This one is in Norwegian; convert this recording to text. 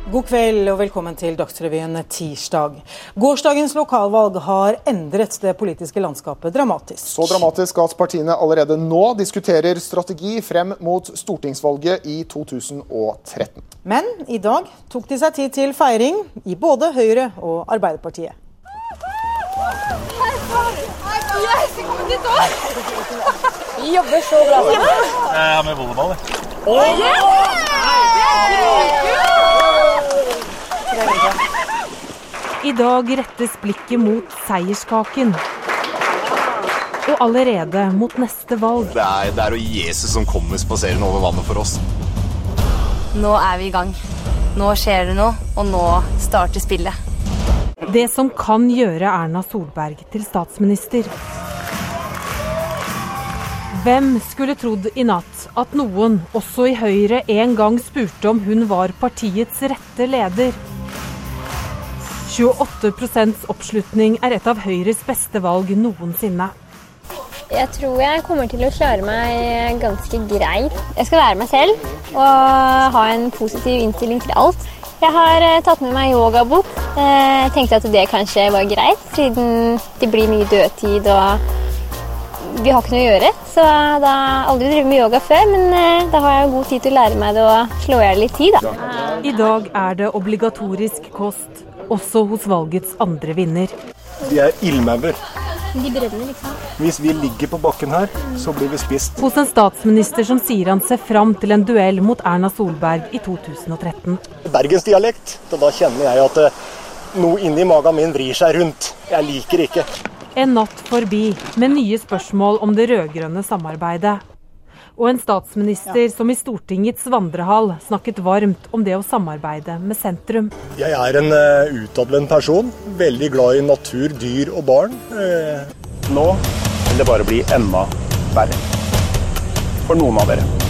God kveld og velkommen til Dagsrevyen tirsdag. Gårsdagens lokalvalg har endret det politiske landskapet dramatisk. Så dramatisk at partiene allerede nå diskuterer strategi frem mot stortingsvalget i 2013. Men i dag tok de seg tid til feiring i både Høyre og Arbeiderpartiet. Vi jobber så bra. Jeg har med volleyball. I dag rettes blikket mot seierskaken. Og allerede mot neste valg. Det er jo Jesus som kommer spaserende over vannet for oss. Nå er vi i gang. Nå skjer det noe, og nå starter spillet. Det som kan gjøre Erna Solberg til statsminister. Hvem skulle trodd i natt at noen, også i Høyre, en gang spurte om hun var partiets rette leder? 28% oppslutning er et av Høyres beste valg noensinne. Jeg tror jeg kommer til å klare meg ganske greit. Jeg skal være meg selv og ha en positiv innstilling til alt. Jeg har tatt med meg yogabok. Jeg tenkte at det kanskje var greit, siden det blir mye dødtid og vi har ikke noe å gjøre. Så da har jeg aldri drevet med yoga før, men da har jeg god tid til å lære meg det og slå i litt tid. Da. I dag er det obligatorisk kost, også hos valgets andre vinner. De er ildmauer. De brenner liksom. Hvis vi ligger på bakken her, så blir vi spist. Hos en statsminister som sier han ser fram til en duell mot Erna Solberg i 2013. Bergensdialekt, da kjenner jeg at noe inni magen min vrir seg rundt. Jeg liker ikke. En natt forbi med nye spørsmål om det rødgrønne samarbeidet. Og en statsminister som i Stortingets vandrehall snakket varmt om det å samarbeide med sentrum. Jeg er en utadvendt person, veldig glad i natur, dyr og barn. Nå vil det bare bli enda verre for noen av dere.